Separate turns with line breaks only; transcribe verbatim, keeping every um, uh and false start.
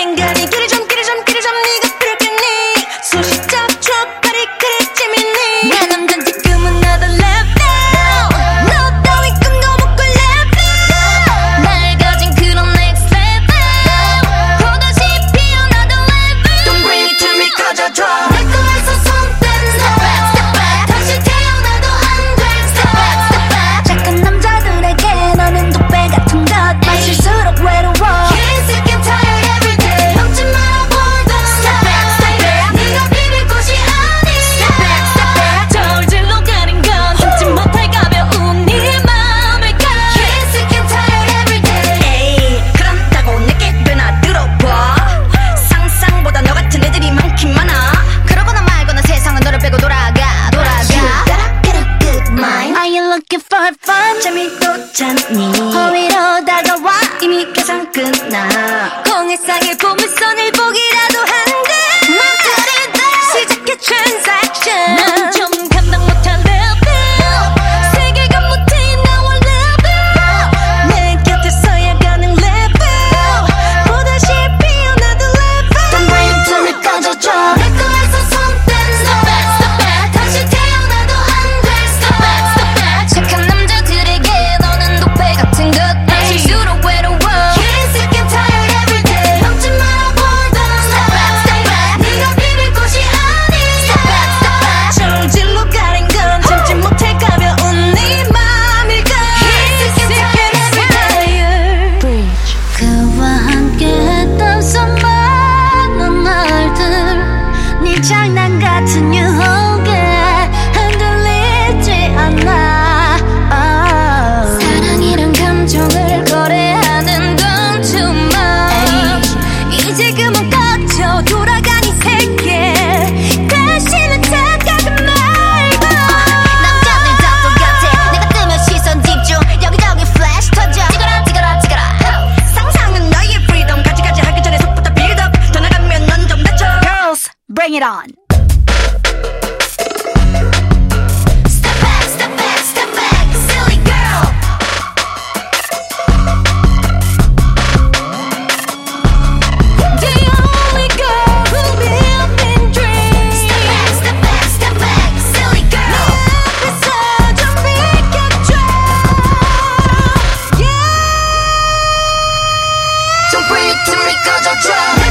땡간이 길이 좀 길이 좀 길이 좀 네가 필요했겠니 소시적 촉발이 그리 재밌니 내 남잔 지금은 another level 너 따위 꿈도 못 꿀 level 날 가진 그런 next level 보다시 피어 another level Don't bring it to me 꺼져줘 내 거에서 손 떼는 step back step back 다시 태어나도 안 돼 step back step back 착한 남자들에게 너는 독배 같은 것 마실수록 외로워 재미도 찾니 허위로 다가와 이미 계산 끝나 공해상의 보물선을 보기라도 한데 맘들이다 시작해 transaction 난 좀 감당 못한 level 세계관 못해 나와 level 내 곁에서야 가는 level 보다시 피어 another level Don't bring it to me 꺼져줘 내 거에서 손 떼는 step back step back 다시 태어나도 안 돼 step back step back 착한 남자 같은 것 마실수록 외로워 Can't sick and tired every day 넘지 마라 boy don't step back step back 네가 비빌 곳이 아니 step back step back 저질로 가린 건 참지 못해 가벼운 네 맘일까 Can't sick and tired every day Bridge 그와 함께 했던 수많은 날들 네 장난 같은 유혹에 흔들리지 않아 감정을 거래하는 건 too much 이제 그만 꺼져 돌아가 네 세계 다시는 착하지 말고 남자들 다 똑같아 내가 뜨면 시선 집중 여기저기 플래시 터져 찍어라 찍어라 찍어라 상상은 너의 freedom 가지가지 하기 전에 속부터 build up 더 나가면 넌 좀 다쳐 Girls bring it on Don't bring it to me, 'cause I'll try.